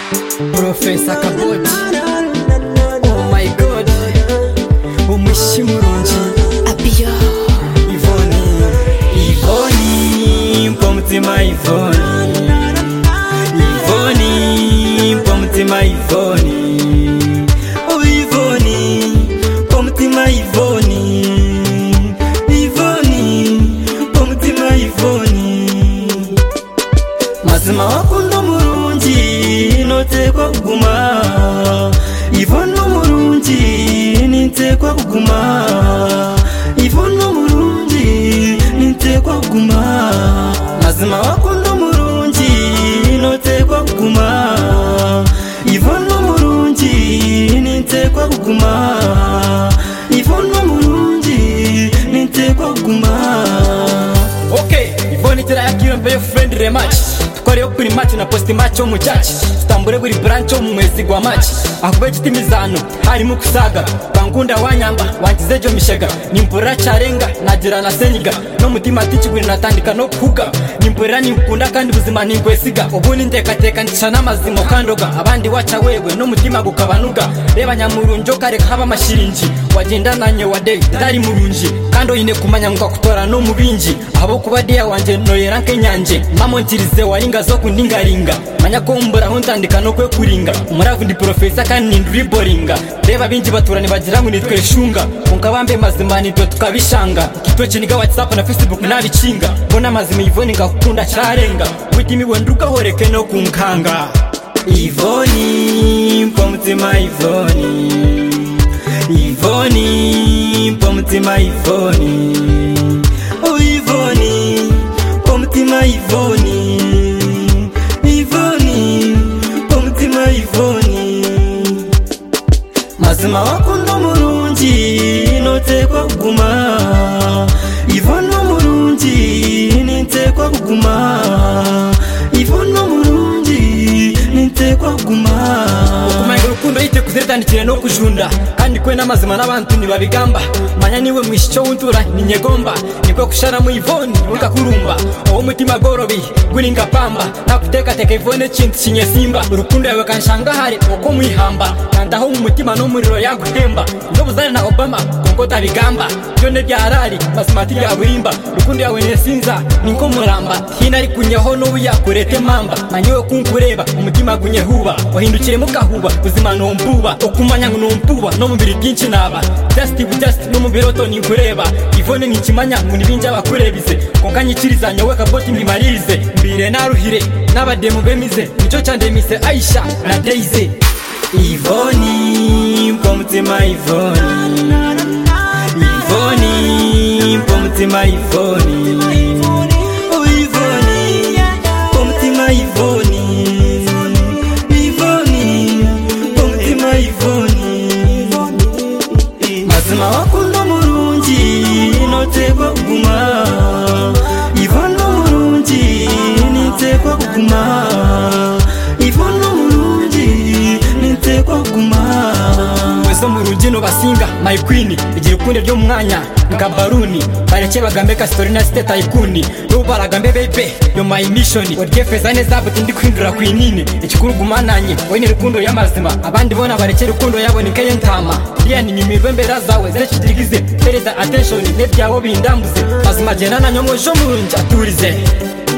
Professor Kabod. Oh my God, umushimurungi Abiyo Ivoni mpomtima Ivoni mpomtima Ivoni Oh Ivoni mpomtima Ivoni mpomtima Ivoni mazima wakundo murungi notekwa kuguma Ivoni murungi nintekwa kuguma Ivoni murungi nintekwa kuguma mazima wakundo murungi notekwa kuguma Ivoni murungi nintekwa kuguma Ivoni murungi nintekwa kuguma. Okay, Ivoni tirayagira mbe friend rematch tukore kuri match na post match mu church tutambure buri branch mu mwezi gwa match akube kitimizano harimo kusaga bankunda wanyamba wankizejo mishega nimpura charenga nagira na senyiga no mutima tichiguri natandika no kuga nimpura nimpunda kandi buzima ningwesiga ubuni ndekateka ndicana mazimo kandoga abandi wacha wewe no mutima gukabanuga reba nyamurunjo kare kaba mashirinji wagenda nanye wade dari murunji kando ine kumanya ngo kutora no mubinji abo kubadiya wanje no yeranke nyanje mamontirize waringa zo kundingaringa manya kombura hontandika no kwe kuringa umuravu ndi professor kandi nduri boringa reba binji baturane bagira ngo nitwe shunga unkabambe mazimani to tukabishanga kitoche niga WhatsApp na Facebook nabicinga bona mazima Ivoni ngakunda charenga witimi wenduka horeke no kunkanga Ivoni mpomtima Ivoni mpomtima Ivoni Oh Ivoni mpomtima Ivoni mpomtima Ivoni mazima wakundo murungi notekwa kuguma Ivoni murungi nintekwa kuguma Ivoni murungi nintekwa kuguma okumanyi urukundo yite kuzetandikire no kujunda kandi kwe n'amazima n'abantu nibabigamba manya niwe mwishicho wuntura ninyegomba nikwe kushara mu Ivoni ukakurumba owo mutima gorobi guringa pamba nakuteka teka Ivoni kintu kinyesimba urukundo yawe kanshanga hari uko mwihamba kandaho mu mutima no muriro yaguhemba ndo buzari na Obama kongo tabigamba byone byarari mazimati yaburimba urukundo yawe nesinza ninko muramba hinari kunyeho no buyakurete mamba manyewe kunkureba umutima gunyehuba wahindukire mukahuba uzima no mbuba okumanya ngo no mbuba no mubiri byinshi naba just no mubiroto ninkureba Ivoni nikimanya ngo nibinja bakurebize konkanyikiriza nyowe kaboti mbimaririze mbire naruhire n'abademu bemize nico cyandemise Aisha na Daisy Ivoni mpomtima Ivoni mpomtima Ivoni Oh Ivoni mpomtima Ivoni mpomtima Ivoni mazima wakundo murungi notekwa kuguma Ivoni murungi nintekwa kuguma Ivoni murungi nintekwa kuguma weso murungi no basinga my queen igira ukunde ryo mwanya nka baruni bareke bagambeka story na state tycoon no baragambe bebe yo my mission wodgefeza neza buti ndi kwindura kwinini ikikuru gumananye we ni rukundo y'amazima abandi bona bareke rukundo yabo nikeye ntama dia ni nyimirwe mbera zawe zechidigize pereza attention ne byawo bindambuze mazima jena na nyomo jo murungi aturize